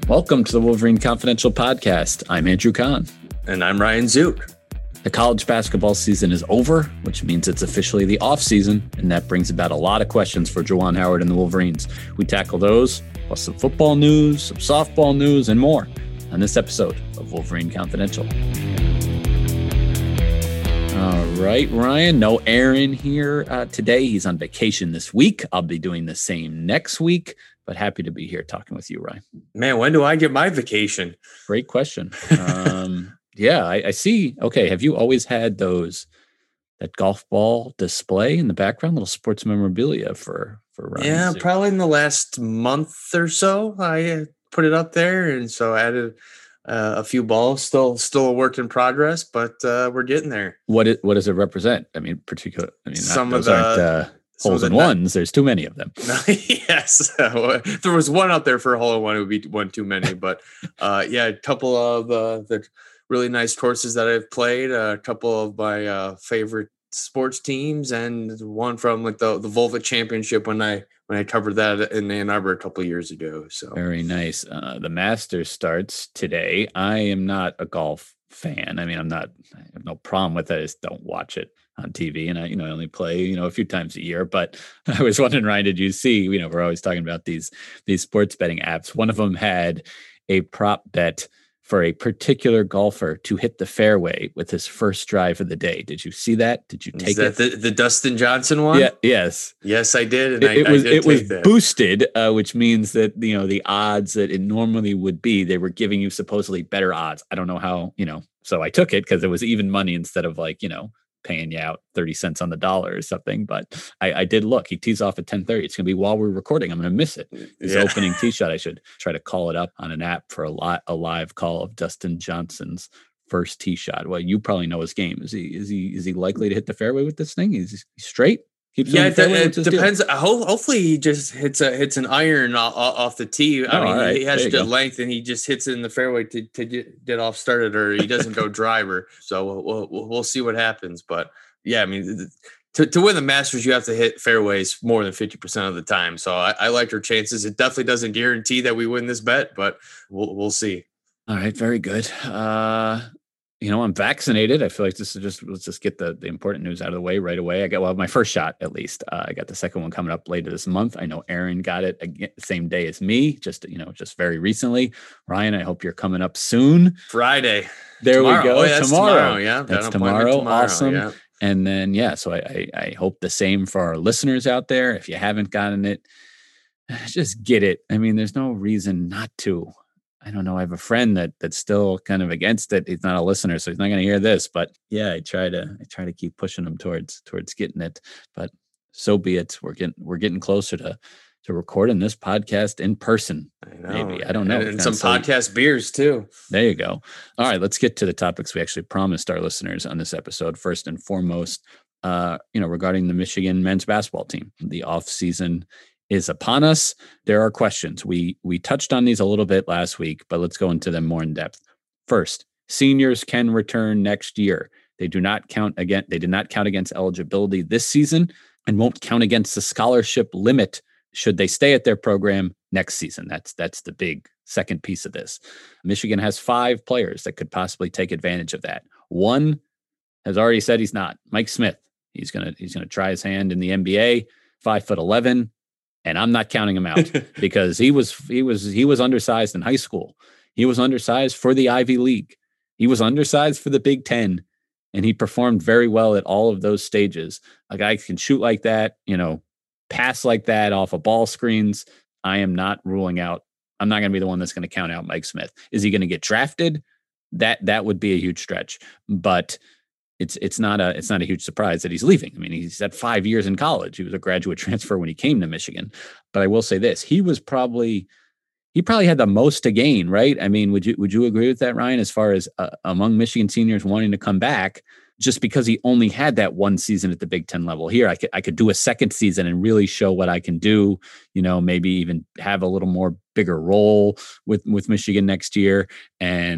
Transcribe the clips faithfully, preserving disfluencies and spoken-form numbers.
Welcome to the Wolverine Confidential Podcast. I'm Andrew Kahn. And I'm Ryan Zook. The college basketball season is over, which means it's officially the off season, and that brings about a lot of questions for Juwan Howard and the Wolverines. We tackle those, plus some football news, some softball news, and more on this episode of Wolverine Confidential. All right, Ryan, no Aaron here uh, today. He's on vacation this week. I'll be doing the same next week, but happy to be here talking with you, Ryan. Man, when do I get my vacation? Great question. Um, yeah, I, I see. Okay, have you always had those, that golf ball display in the background, little sports memorabilia for, for Ryan? Yeah, Zook? probably in the last month or so, I uh, put it up there, and so I added uh, a few balls. Still, still a work in progress, but uh, we're getting there. What it, what does it represent? I mean, particular. I mean, not, Some those of the aren't uh, holes in the, ones. There's too many of them. Yes, if there was one out there for a hole in one, it would be one too many. But uh, yeah, a couple of uh, the really nice courses that I've played, a couple of my uh, favorite sports teams, and one from like the the Volvo Championship when I when I covered that in Ann Arbor a couple of years ago. So very nice. Uh, the Masters starts today. I am not a golf fan. I mean, I'm not. I have no problem with it. I just don't watch it on T V, and I, you know, I only play, you know, a few times a year. But I was wondering, Ryan, did you see? You know, we're always talking about these these sports betting apps. One of them had a prop bet for a particular golfer to hit the fairway with his first drive of the day. Did you see that? Did you take Is that it? The, the Dustin Johnson one? Yeah. Yes. Yes, I did. And It, I, it was I did it was take that. boosted, uh, which means that, you know, the odds that it normally would be, they were giving you supposedly better odds. I don't know how, you know. So I took it because it was even money instead of like, you know, paying you out thirty cents on the dollar or something. But I, I did look. He tees off at ten thirty. It's going to be while we're recording. I'm going to miss it. His Yeah. opening tee shot. I should try to call it up on an app for a, lot, a live call of Dustin Johnson's first tee shot. Well, you probably know his game. Is he is he is he likely to hit the fairway with this thing? Is he straight? Keeps Yeah, on it, the fairway? it What's his deal? depends. Ho- hopefully, he just hits a hits an iron off, off the tee. I Oh, mean, all right. he has There you good go. length, and he just hits it in the fairway to, to get, get off started, or he doesn't go driver. So we'll, we'll we'll see what happens. But yeah, I mean, to to win the Masters, you have to hit fairways more than fifty percent of the time. So I, I like our chances. It definitely doesn't guarantee that we win this bet, but we'll we'll see. All right, very good. Uh, you know, I'm vaccinated. I feel like this is just, let's just get the, the important news out of the way right away. I got, well, my first shot, at least. Uh, I got the second one coming up later this month. I know Aaron got it again, the same day as me, just, you know, just very recently. Ryan, I hope you're coming up soon. Friday. There Tomorrow. we go. Oh, yeah, that's tomorrow. tomorrow. Yeah, That's got an appointment tomorrow. tomorrow. Awesome. Yeah. And then, yeah, so I, I, I hope the same for our listeners out there. If you haven't gotten it, just get it. I mean, there's no reason not to. I don't know. I have a friend that that's still kind of against it. He's not a listener, so he's not going to hear this. But yeah, I try to I try to keep pushing him towards towards getting it. But so be it. We're getting we're getting closer to to recording this podcast in person. I know. Maybe. I don't know. And, It's and some kinda silly. podcast beers too. There you go. All right, let's get to the topics we actually promised our listeners on this episode. First and foremost, uh, you know, regarding the Michigan men's basketball team, the off season is upon us. There are questions. We we touched on these a little bit last week, but let's go into them more in depth. First, seniors can return next year. They do not count again. They did not count against eligibility this season and won't count against the scholarship limit should they stay at their program next season. That's that's the big second piece of this. Michigan has five players that could possibly take advantage of that. One has already said he's not. Mike Smith. He's gonna he's gonna try his hand in the N B A. Five foot eleven. And I'm not counting him out because he was he was he was undersized in high school. He was undersized for the Ivy League. He was undersized for the Big Ten, and he performed very well at all of those stages. A guy can shoot like that, you know, pass like that off of ball screens. I am not ruling out. I'm not going to be the one that's going to count out Mike Smith. Is he going to get drafted? That that would be a huge stretch, but It's it's not a it's not a huge surprise that he's leaving. I mean, he's had five years in college. He was a graduate transfer when he came to Michigan. But I will say this: he was probably he probably had the most to gain, right? I mean, would you would you agree with that, Ryan? As far as uh, among Michigan seniors wanting to come back, just because he only had that one season at the Big Ten level. Here, I could I could do a second season and really show what I can do. You know, maybe even have a little more bigger role with with Michigan next year and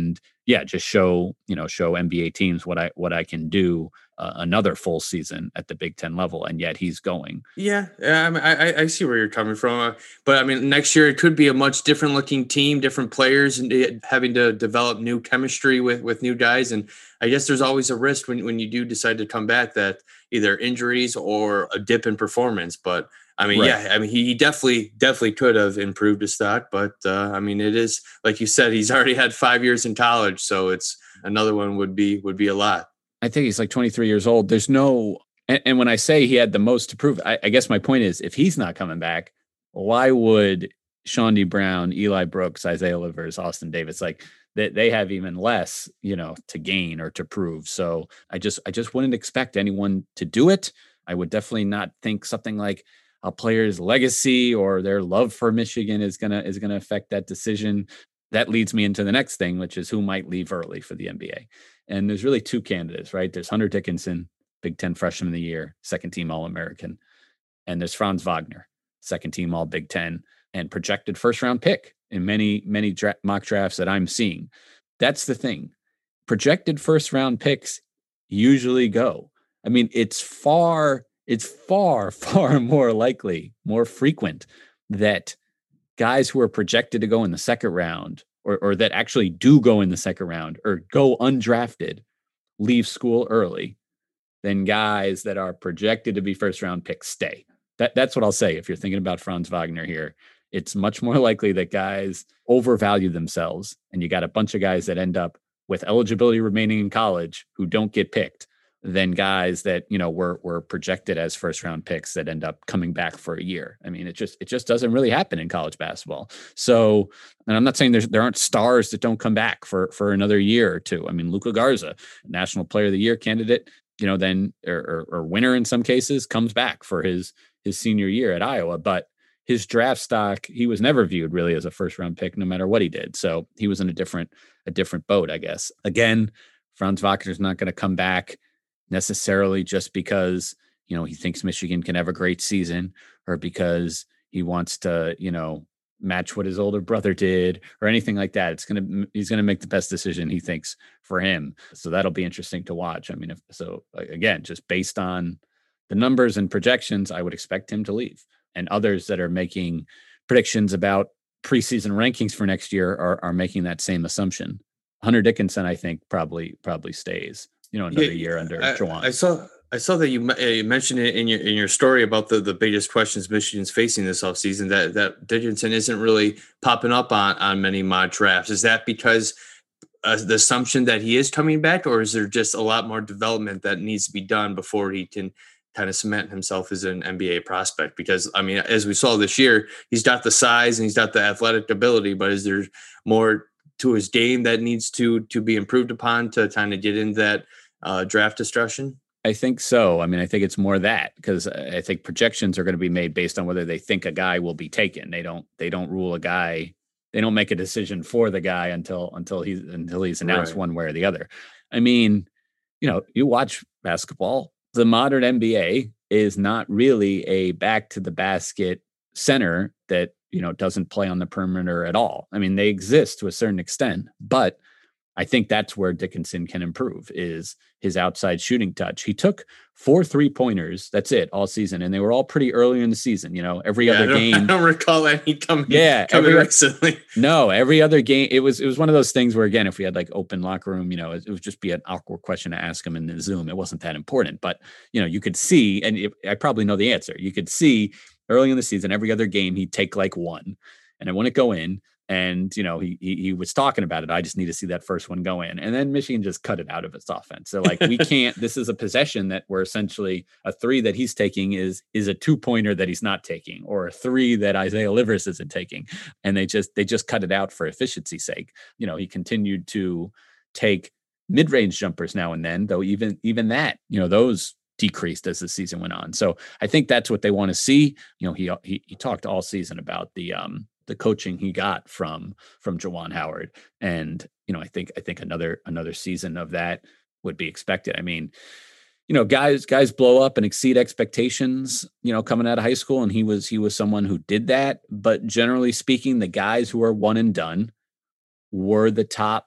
yeah, just show, you know, show N B A teams what I what I can do uh, another full season at the Big Ten level, and yet he's going. Yeah, yeah, I, mean, I I I see where you're coming from, uh, but I mean, next year it could be a much different looking team, different players, and uh, having to develop new chemistry with with new guys. And I guess there's always a risk when when you do decide to come back, that either injuries or a dip in performance. But I mean, Right. yeah, I mean, he he definitely definitely could have improved his stock, but uh, I mean, it is like you said, he's already had five years in college, so it's another one would be would be a lot. I think he's like twenty-three years old. There's no, and, and when I say he had the most to prove, I, I guess my point is, if he's not coming back, why would Sean D. Brown, Eli Brooks, Isaiah Livers, Austin Davis, like they, they have even less, you know, to gain or to prove. So I just, I just wouldn't expect anyone to do it. I would definitely not think something like a player's legacy or their love for Michigan is gonna is gonna affect that decision. That leads me into the next thing, which is who might leave early for the N B A. And there's really two candidates, right? There's Hunter Dickinson, Big Ten Freshman of the Year, second team All American. And there's Franz Wagner, second team All Big Ten, and projected first round pick in many, many dra- mock drafts that I'm seeing. That's the thing. Projected first round picks usually go. I mean, it's far, it's far, far more likely, more frequent that guys who are projected to go in the second round or, or that actually do go in the second round or go undrafted leave school early than guys that are projected to be first round picks stay. That, that's what I'll say. If you're thinking about Franz Wagner here, it's much more likely that guys overvalue themselves, and you got a bunch of guys that end up with eligibility remaining in college who don't get picked than guys that, you know, were were projected as first round picks that end up coming back for a year. I mean, it just it just doesn't really happen in college basketball. So, and I'm not saying there's there aren't stars that don't come back for for another year or two. I mean, Luka Garza, National Player of the Year candidate, you know, then or, or, or winner in some cases, comes back for his his senior year at Iowa, but his draft stock, he was never viewed really as a first round pick, no matter what he did. So he was in a different a different boat, I guess. Again, Franz Wagner's not going to come back necessarily just because, you know, he thinks Michigan can have a great season or because he wants to, you know, match what his older brother did or anything like that. It's going to, he's going to make the best decision he thinks for him. So that'll be interesting to watch. I mean, if so, again, just based on the numbers and projections, I would expect him to leave. And others that are making predictions about preseason rankings for next year are, are making that same assumption. Hunter Dickinson, I think, probably probably stays, you know, another yeah, year under I, Juwan. I saw I saw that you, uh, you mentioned it in your in your story about the, the biggest questions Michigan's facing this offseason, that that Dickinson isn't really popping up on, on many mock drafts. Is that because uh, the assumption that he is coming back, or is there just a lot more development that needs to be done before he can kind of cement himself as an N B A prospect? Because, I mean, as we saw this year, he's got the size and he's got the athletic ability, but is there more to his game that needs to to be improved upon to kind of get into that uh, draft discussion? I think so. I mean, I think it's more that, because I think projections are going to be made based on whether they think a guy will be taken. They don't they don't rule a guy. They don't make a decision for the guy until until he's until he's announced right. one way or the other. I mean, you know, you watch basketball. The modern N B A is not really a back to the basket center that, you know, doesn't play on the perimeter at all. I mean, they exist to a certain extent, but I think that's where Dickinson can improve, is his outside shooting touch. He took four three pointers. That's it all season. And they were all pretty early in the season. You know, every yeah, other I game. I don't recall any coming, yeah, coming every, recently. No, every other game. It was, it was one of those things where, again, if we had like open locker room, you know, it, it would just be an awkward question to ask him in the Zoom. It wasn't that important, but, you know, you could see, and it, I probably know the answer. You could see early in the season, every other game, he'd take like one and it wouldn't go in. And, you know, he, he he was talking about it. I just need to see that first one go in. And then Michigan just cut it out of its offense. So like, we can't, this is a possession that we're essentially a three that he's taking is, is a two pointer that he's not taking, or a three that Isaiah Livers isn't taking. And they just, they just cut it out for efficiency's sake. You know, he continued to take mid-range jumpers now and then, though even, even that, you know, those decreased as the season went on. So I think that's what they want to see. You know, he, he, he talked all season about the, um, the coaching he got from from Juwan Howard, and you know, I think I think another another season of that would be expected. I mean, you know, guys guys blow up and exceed expectations, you know, coming out of high school, and he was he was someone who did that. But generally speaking, the guys who are one and done were the top,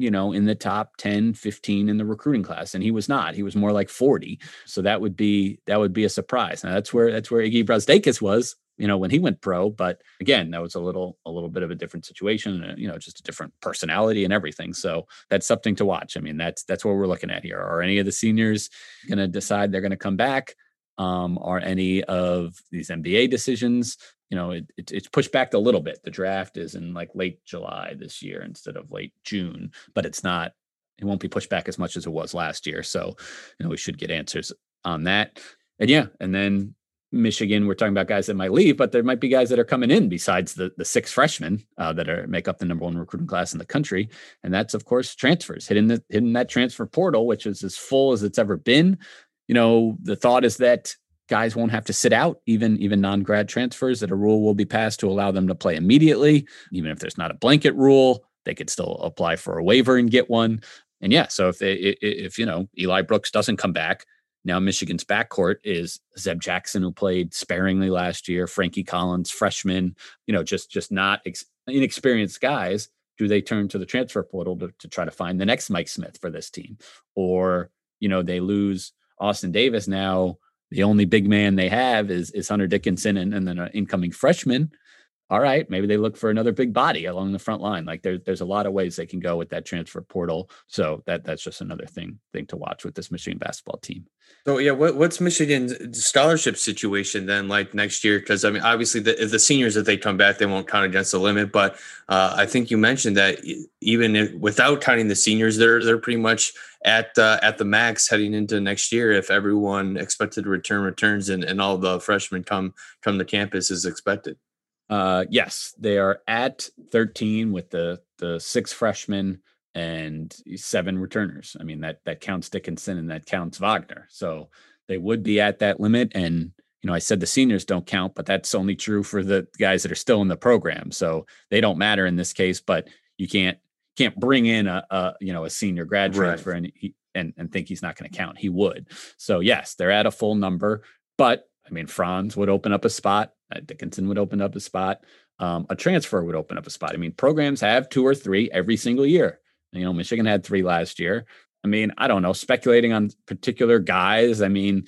you know, in the top ten, fifteen in the recruiting class. And he was not. He was more like forty. So that would be that would be a surprise. Now that's where that's where Iggy Brazdeikis was, you know, when he went pro. But again, that was a little a little bit of a different situation, uh, you know, just a different personality and everything. So that's something to watch. I mean, that's that's what we're looking at here. Are any of the seniors going to decide they're going to come back? Um, are any of these N B A decisions, you know, it, it, it's pushed back a little bit. The draft is in like late July this year instead of late June, but it's not, it won't be pushed back as much as it was last year. So, you know, we should get answers on that. And yeah, and then Michigan, we're talking about guys that might leave, but there might be guys that are coming in besides the the six freshmen uh, that are make up the number one recruiting class in the country. And that's, of course, transfers, hitting, the, hitting that transfer portal, which is as full as it's ever been. You know, the thought is that guys won't have to sit out, even even non-grad transfers, that a rule will be passed to allow them to play immediately. Even if there's not a blanket rule, they could still apply for a waiver and get one. And yeah, so if they, if, you know, Eli Brooks doesn't come back, now Michigan's backcourt is Zeb Jackson, who played sparingly last year, Frankie Collins, freshman, you know, just, just not ex- inexperienced guys. Do they turn to the transfer portal to, to try to find the next Mike Smith for this team? Or, you know, they lose Austin Davis. Now the only big man they have is, is Hunter Dickinson and, and then an incoming freshman. All right, maybe they look for another big body along the front line. Like there, there's a lot of ways they can go with that transfer portal. So that that's just another thing thing to watch with this Michigan basketball team. So yeah, what, what's Michigan's scholarship situation then like next year? Because I mean, obviously the the seniors, if they come back, they won't count against the limit. But uh, I think you mentioned that even if, without counting the seniors, they're they're pretty much at uh, at the max heading into next year if everyone expected to return returns and, and all the freshmen come come to campus as expected. Uh, yes, they are at thirteen with the the six freshmen and seven returners. I mean, that that counts Dickinson and that counts Wagner. So they would be at that limit. And, you know, I said the seniors don't count, but that's only true for the guys that are still in the program. So they don't matter in this case, but you can't can't bring in a, a you know, a senior grad transfer right. and, he, and and think he's not going to count. He would. So yes, they're at a full number, but I mean, Franz would open up a spot. Uh, Dickinson would open up a spot. Um, a transfer would open up a spot. I mean, programs have two or three every single year. You know, Michigan had three last year. I mean, I don't know, speculating on particular guys, I mean,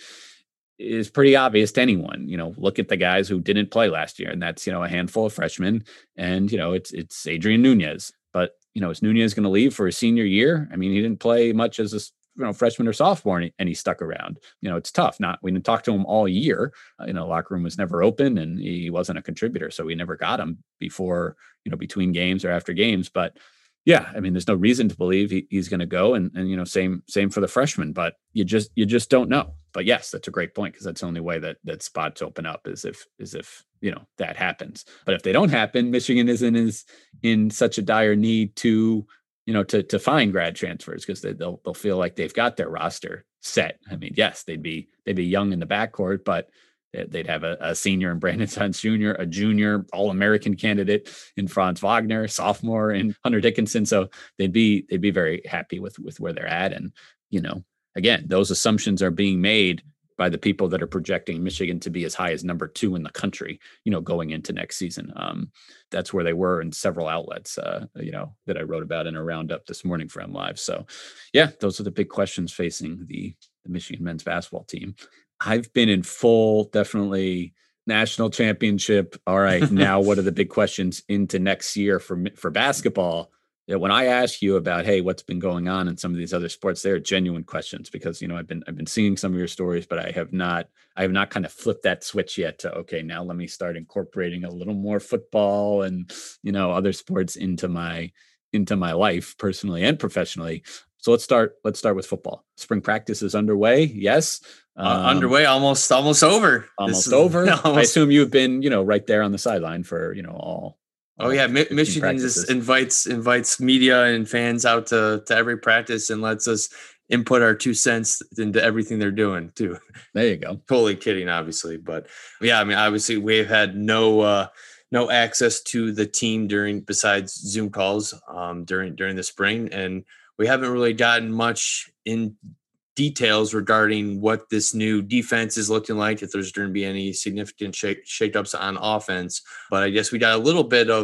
is pretty obvious to anyone. You know, look at the guys who didn't play last year, and that's, you know, a handful of freshmen. And, you know, it's it's Adrian Nunez. But, you know, is Nunez going to leave for his senior year? I mean, he didn't play much as a you know, freshman or sophomore, and he, and he stuck around. You know, it's tough. Not we didn't talk to him all year. Uh, you know, locker room was never open, and he wasn't a contributor, so we never got him before, you know, between games or after games. But yeah, I mean, there's no reason to believe he, he's going to go, and and you know, same same for the freshman. But you just you just don't know. But yes, that's a great point, because that's the only way that that spots open up is if is if you know that happens. But if they don't happen, Michigan isn't is in such a dire need to. you know, to to find grad transfers, because they, they'll they'll feel like they've got their roster set. I mean, yes, they'd be they'd be young in the backcourt, but they'd have a, a senior in Brandon Sons Junior, a junior All-American candidate in Franz Wagner, sophomore in Hunter Dickinson. So they'd be they'd be very happy with with where they're at. And you know, again, those assumptions are being made by the people that are projecting Michigan to be as high as number two in the country, you know, going into next season. Um, that's where they were in several outlets, uh, you know, that I wrote about in a roundup this morning for M Live. So yeah, those are the big questions facing the, the Michigan men's basketball team. I've been in full, definitely national championship. All right. Now, what are the big questions into next year for, for basketball? Yeah, when I ask you about, hey, what's been going on in some of these other sports, they're genuine questions, because, you know, I've been, I've been seeing some of your stories, but I have not, I have not kind of flipped that switch yet to, okay, now let me start incorporating a little more football and, you know, other sports into my, into my life personally and professionally. So let's start, let's start with football. Spring practice is underway. Yes. Um, uh, underway, almost, almost over. Almost is, over. Almost. I assume you've been, you know, right there on the sideline for, you know, all, Oh yeah, Mi- Michigan just invites invites media and fans out to, to every practice and lets us input our two cents into everything they're doing too. There you go. Totally kidding, obviously, but yeah, I mean, obviously we've had no uh, no access to the team during besides Zoom calls um, during during the spring, and we haven't really gotten much in details regarding what this new defense is looking like, if there's going to be any significant shake shakeups on offense. But I guess we got a little bit of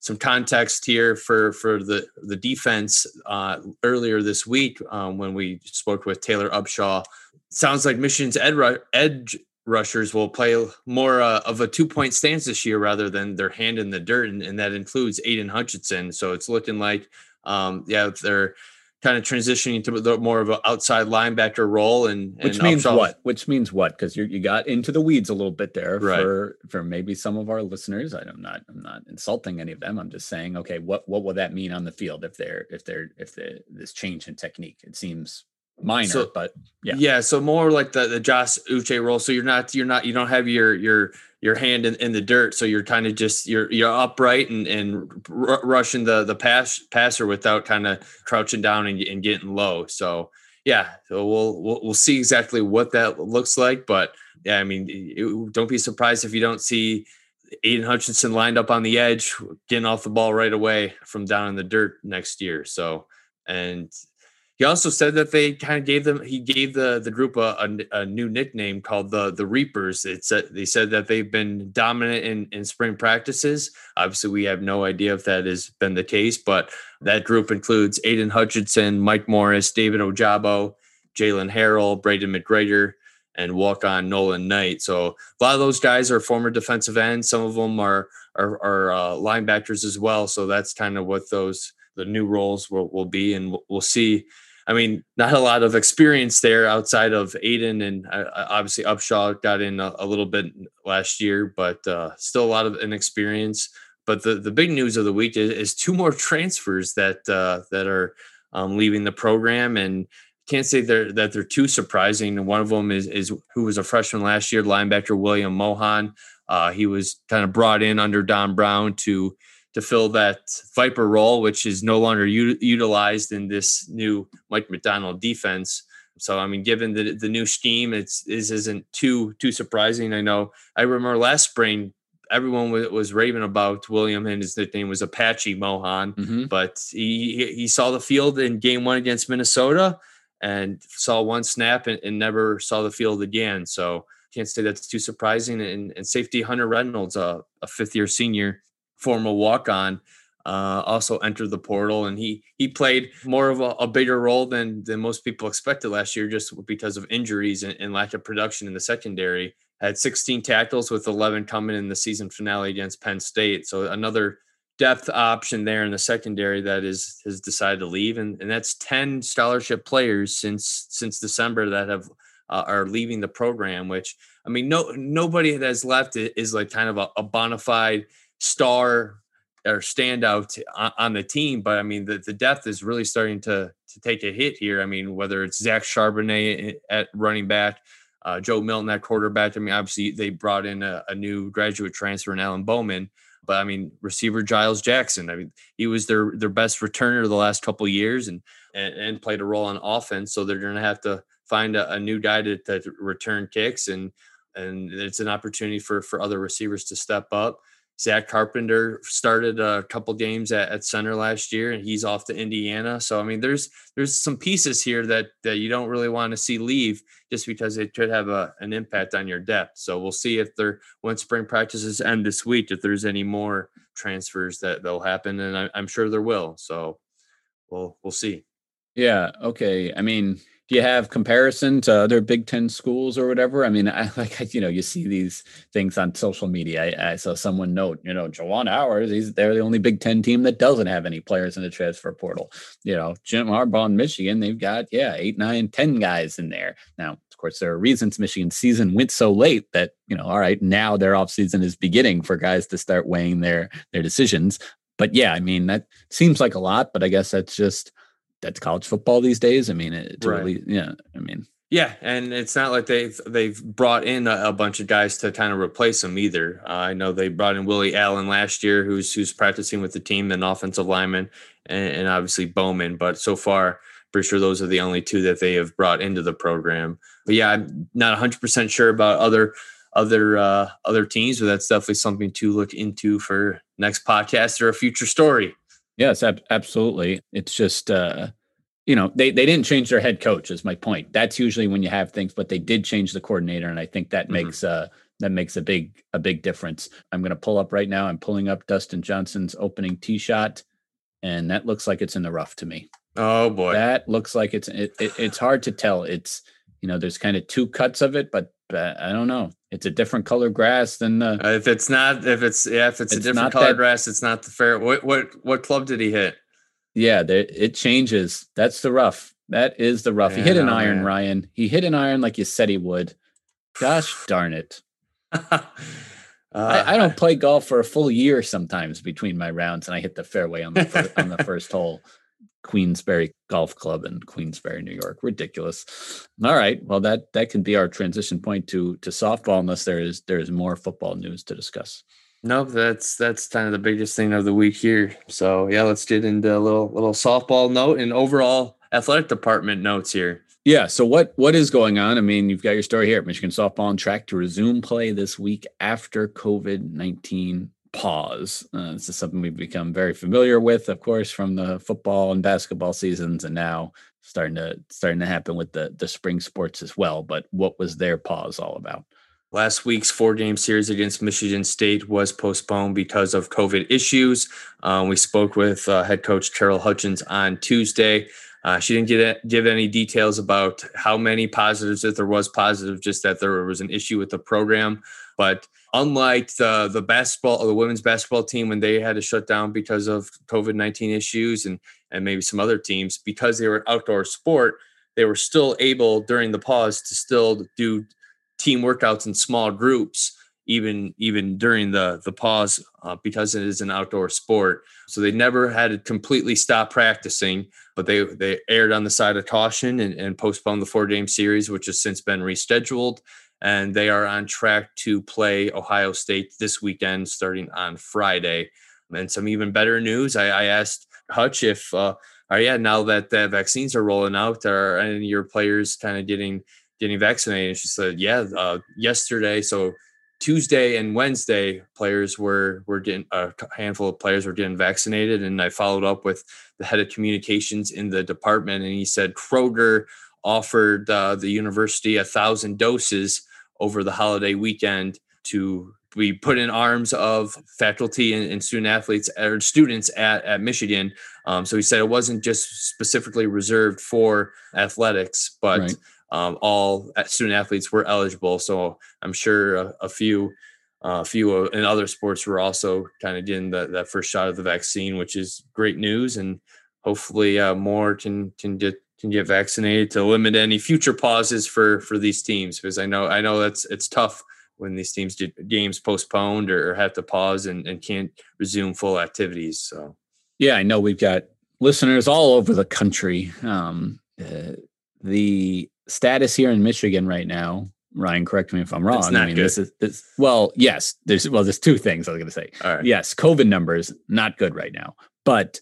some context here for for the the defense. Uh, earlier this week, um, when we spoke with Taylor Upshaw, sounds like Michigan's ed ru- edge rushers will play more uh, of a two point stance this year rather than their hand in the dirt, and, and that includes Aiden Hutchinson. So it's looking like, um, yeah, they're kind of transitioning to the more of an outside linebacker role, and, and which means Upshaw, what? Which means what? Because you you got into the weeds a little bit there right. for for maybe some of our listeners. I'm not I'm not insulting any of them. I'm just saying, okay, what what will that mean on the field if they're if they're if the this change in technique? It seems minor, so, but yeah, yeah. So more like the the Josh Uche role. So you're not you're not you don't have your your your hand in, in the dirt. So you're kind of just you're you're upright and and r- rushing the the pass passer without kind of crouching down and, and getting low. So yeah, so we'll, we'll we'll see exactly what that looks like. But yeah, I mean, it, don't be surprised if you don't see Aiden Hutchinson lined up on the edge, getting off the ball right away from down in the dirt next year. So and. He also said that they kind of gave them. He gave the the group a, a, a new nickname called the the Reapers. It's a, they said that they've been dominant in, in spring practices. Obviously, we have no idea if that has been the case, but that group includes Aiden Hutchinson, Mike Morris, David Ojabo, Jalen Harrell, Braden McGregor, and walk-on Nolan Knight. So a lot of those guys are former defensive ends. Some of them are are, are uh, linebackers as well. So that's kind of what those the new roles will, will be, and we'll, we'll see. I mean, not a lot of experience there outside of Aiden, and uh, obviously Upshaw got in a, a little bit last year, but uh, still a lot of inexperience. But the, the big news of the week is, is two more transfers that uh, that are um, leaving the program, and can't say they're, that they're too surprising. One of them is is who was a freshman last year, linebacker William Mohan. Uh, he was kind of brought in under Don Brown to to fill that Viper role, which is no longer u- utilized in this new Mike McDonald defense. So, I mean, given the the new scheme, it's is isn't too too surprising. I know I remember last spring, everyone was, was raving about William, and his nickname was Apache Mohan. Mm-hmm. But he he saw the field in game one against Minnesota and saw one snap and, and never saw the field again. So can't say that's too surprising. And, and safety Hunter Reynolds, a, a fifth year senior, former walk-on, uh, also entered the portal, and he he played more of a, a bigger role than than most people expected last year, just because of injuries and, and lack of production in the secondary. Had sixteen tackles with eleven coming in the season finale against Penn State. So another depth option there in the secondary that is has decided to leave, and, and that's ten scholarship players since since December that have uh, are leaving the program. Which, I mean, no nobody that has left is like kind of a, a bona fide star or standout on, on the team, but I mean the, the depth is really starting to to take a hit here. I mean, whether it's Zach Charbonnet at running back, uh, Joe Milton at quarterback. I mean, obviously they brought in a, a new graduate transfer in Alan Bowman, but I mean receiver Giles Jackson. I mean, he was their their best returner the last couple of years, and and, and played a role on offense. So they're going to have to find a, a new guy to, to return kicks, and and it's an opportunity for for other receivers to step up. Zach Carpenter started a couple games at, at center last year, and he's off to Indiana. So, I mean, there's there's some pieces here that, that you don't really want to see leave just because it could have a, an impact on your depth. So we'll see if there, when spring practices end this week, if there's any more transfers that they'll happen, and I, I'm sure there will. So we'll we'll see. Yeah. Okay. I mean, do you have comparison to other Big Ten schools or whatever? I mean, I like, you know, you see these things on social media. I, I saw someone note, you know, Juwan Howard, he's they're the only Big Ten team that doesn't have any players in the transfer portal. You know, Jim Harbaugh in Michigan, they've got, yeah, eight, nine, ten guys in there. Now, of course, there are reasons Michigan's season went so late that, you know, all right, now their offseason is beginning for guys to start weighing their their decisions. But yeah, I mean, that seems like a lot, but I guess that's just, that's college football these days. I mean, it, right. Really, yeah, I mean, yeah. And it's not like they've, they've brought in a, a bunch of guys to kind of replace them either. Uh, I know they brought in Willie Allen last year, who's, who's practicing with the team, an offensive lineman, and, and obviously Bowman, but so far, pretty sure those are the only two that they have brought into the program. But yeah, I'm not a hundred percent sure about other, other, uh, other teams, but that's definitely something to look into for next podcast or a future story. Yes, ab- absolutely. It's just, uh, you know, they, they didn't change their head coach is my point. That's usually when you have things, but they did change the coordinator. And I think that mm-hmm. makes uh, that makes a big, a big difference. I'm going to pull up right now. I'm pulling up Dustin Johnson's opening tee shot, and that looks like it's in the rough to me. Oh boy. That looks like it's, it, it, it's hard to tell. It's, you know, there's kind of two cuts of it, but uh, I don't know. It's a different color grass than the, uh, if it's not, if it's, yeah, if it's, it's a different color that, grass, it's not the fair. What, what, what club did he hit? Yeah, there, it changes. That's the rough. That is the rough. Yeah, he hit an iron, man. Ryan. He hit an iron like you said he would. Gosh darn it. uh, I, I don't play golf for a full year sometimes between my rounds, and I hit the fairway on the first, on the first hole. Queensbury Golf Club in Queensbury, New York. Ridiculous. All right. Well, that that can be our transition point to to softball, unless there is there is more football news to discuss. Nope, that's that's kind of the biggest thing of the week here. So yeah, let's get into a little little softball note and overall athletic department notes here. Yeah. So what what is going on? I mean, you've got your story here. Michigan softball on track to resume play this week after COVID nineteen pause. Uh, this is something we've become very familiar with, of course, from the football and basketball seasons, and now starting to starting to happen with the the spring sports as well. But what was their pause all about? Last week's four-game series against Michigan State was postponed because of COVID issues. Um, we spoke with uh, head coach Carol Hutchins on Tuesday. Uh, she didn't get, give any details about how many positives, if there was positive, just that there was an issue with the program. But unlike the the basketball or the women's basketball team, when they had to shut down because of COVID nineteen issues and, and maybe some other teams, because they were an outdoor sport, they were still able during the pause to still do team workouts in small groups, even even during the the pause, uh, because it is an outdoor sport. So they never had to completely stop practicing, but they they erred on the side of caution and, and postponed the four game series, which has since been rescheduled. And they are on track to play Ohio State this weekend, starting on Friday. And some even better news, I, I asked Hutch if, uh, oh yeah, now that the vaccines are rolling out, are any of your players kind of getting getting vaccinated? And she said, yeah, uh, yesterday. So Tuesday and Wednesday, players were were getting a handful of players were getting vaccinated. And I followed up with the head of communications in the department, and he said Kroger offered uh, the university a thousand doses over the holiday weekend to be put in arms of faculty and, and student athletes or students at, at Michigan. Um, so he said it wasn't just specifically reserved for athletics, but right. um, all student athletes were eligible. So I'm sure a, a few uh, a few in other sports were also kind of getting the, that first shot of the vaccine, which is great news. And hopefully uh, more can can get can get vaccinated to limit any future pauses for for these teams, because I know I know that's it's tough when these teams get games postponed or, or have to pause and, and can't resume full activities. So yeah, I know we've got listeners all over the country. Um, uh, the status here in Michigan right now, Ryan, correct me if I'm wrong. It's not I mean, good. this is this, well, yes, there's well, there's two things I was going to say. All right. Yes, COVID numbers not good right now, but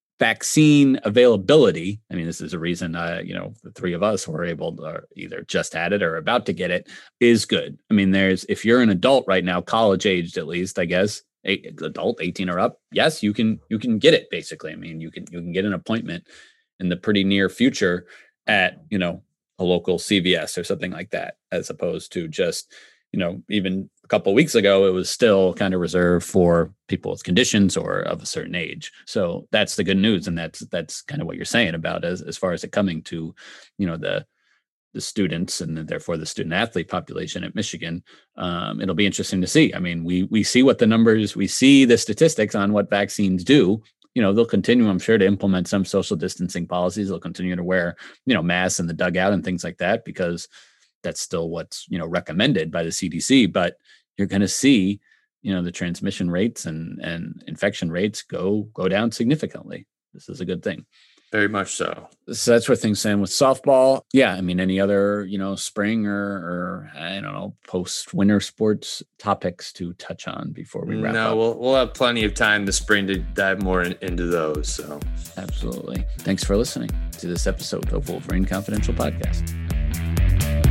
vaccine availability. I mean, this is a reason, uh, you know, the three of us were able to either just had it or about to get it is good. I mean, there's, if you're an adult right now, college aged, at least, I guess, eight, adult eighteen or up, yes, you can, you can get it basically. I mean, you can, you can get an appointment in the pretty near future at, you know, a local C V S or something like that, as opposed to just, you know, even a couple of weeks ago, it was still kind of reserved for people with conditions or of a certain age. So that's the good news. And that's, that's kind of what you're saying about as, as far as it coming to, you know, the, the students and therefore the student athlete population at Michigan. Um, it'll be interesting to see. I mean, we, we see what the numbers, we see the statistics on what vaccines do. You know, they'll continue, I'm sure, to implement some social distancing policies. They'll continue to wear, you know, masks in the dugout and things like that, because that's still what's, you know, recommended by the C D C. But you're going to see, you know, the transmission rates and, and infection rates go, go down significantly. This is a good thing. Very much so. So that's where things stand with softball. Yeah. I mean, any other, you know, spring or, or I don't know, post winter sports topics to touch on before we wrap no, up? No, we'll, we'll have plenty of time this spring to dive more in, into those. So absolutely. Thanks for listening to this episode of Wolverine Confidential Podcast.